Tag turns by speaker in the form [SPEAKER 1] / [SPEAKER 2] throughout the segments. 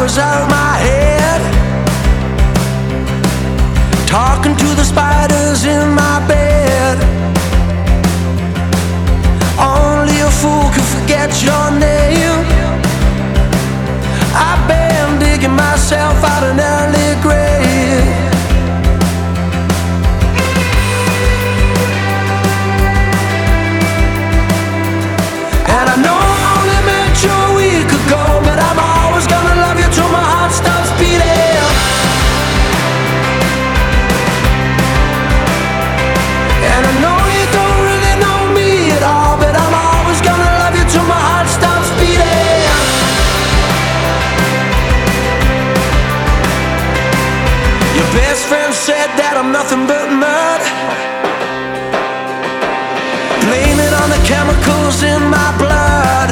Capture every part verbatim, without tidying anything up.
[SPEAKER 1] hours out my head, talking to the spiders in my bed. Only a fool can forget your name. I've been digging myself out an early grave. And I know I only met you a week ago, but I'm always gonna love you till my heart stops beating. And I know you don't really know me at all, but I'm always gonna love you till my heart stops beating. Your best friend said that I'm nothing but mud, blame it on the chemicals in my blood.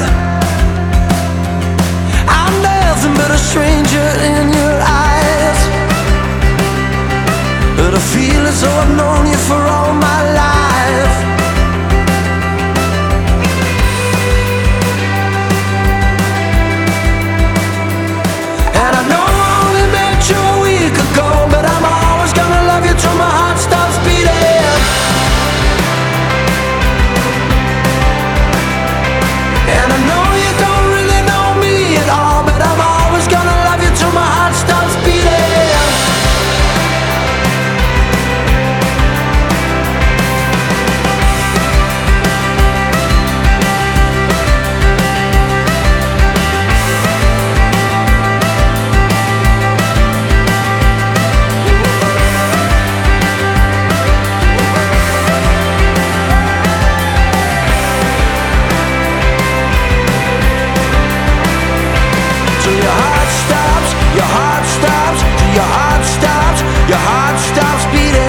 [SPEAKER 1] I'm nothing but a stranger in your eyes, but I feel as though I've known you for all my life. And I know I only met you a week ago, but I'm always gonna love you till my heart stops beating. And I know you don't really know me at all, but I'm always gonna love you till my heart stops beating. Till your heart stops, your heart stops, till your heart stops, your heart stops beating.